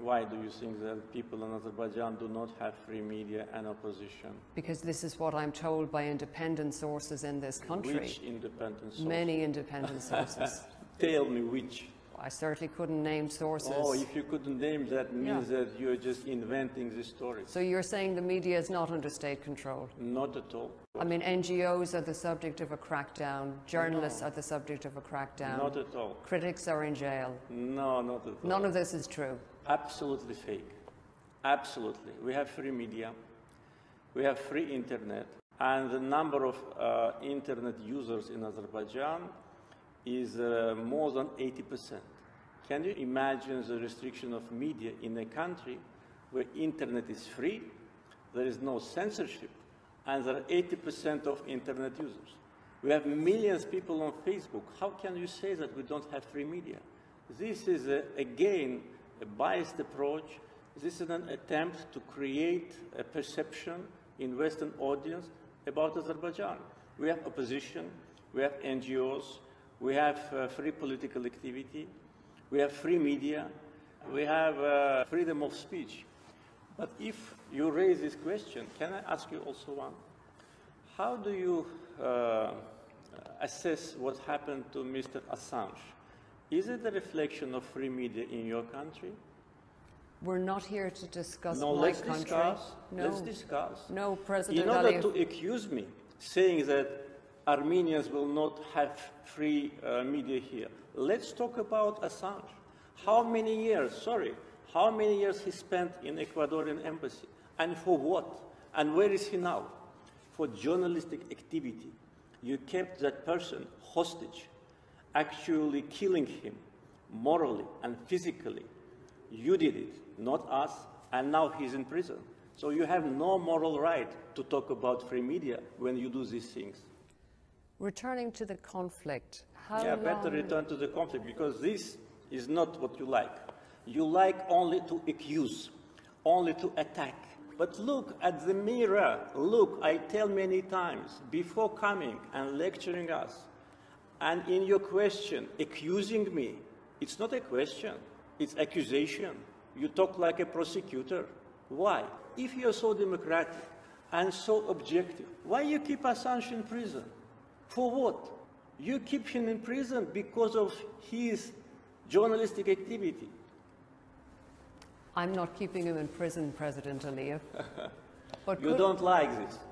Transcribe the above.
Why do you think that people in Azerbaijan do not have free media and opposition? Because this is what I'm told by independent sources in this country. Which independent sources? Many independent sources. Tell me which. I certainly couldn't name sources. Oh, if you couldn't name, that means that you're just inventing the story. So you're saying the media is not under state control? Not at all. I mean, NGOs are the subject of a crackdown. Journalists are the subject of a crackdown. Not at all. Critics are in jail. No, not at all. None of this is true. Absolutely fake. Absolutely. We have free media. We have free internet. And the number of internet users in Azerbaijan is more than 80%. Can you imagine the restriction of media in a country where internet is free, there is no censorship, and there are 80% of internet users? We have millions of people on Facebook. How can you say that we don't have free media? This is, again, a biased approach. This is an attempt to create a perception in Western audience about Azerbaijan. We have opposition, we have NGOs, we have free political activity, we have free media, we have freedom of speech. But if you raise this question, can I ask you also one? How do you assess what happened to Mr. Assange? Is it a reflection of free media in your country? We're not here to discuss no, my let's country. Discuss. No, let's discuss. No, President In order Aliyev. to accuse me, saying that Armenians will not have free media here, let's talk about Assange. How many years, how many years he spent in Ecuadorian embassy? And for what? And where is he now? For journalistic activity. You kept that person hostage, actually killing him morally and physically. You did it, not us, and now he's in prison. So you have no moral right to talk about free media when you do these things. Returning to the conflict, how Yeah, long... better return to the conflict, because this is not what you like. You like only to accuse, only to attack. But look at the mirror. Look, I tell many times, before coming and lecturing us, and in your question, accusing me, it's not a question, it's accusation. You talk like a prosecutor. Why? If you're so democratic and so objective, why you keep Assange in prison? For what? You keep him in prison because of his journalistic activity. I'm not keeping him in prison, President Aliyev. You don't like this.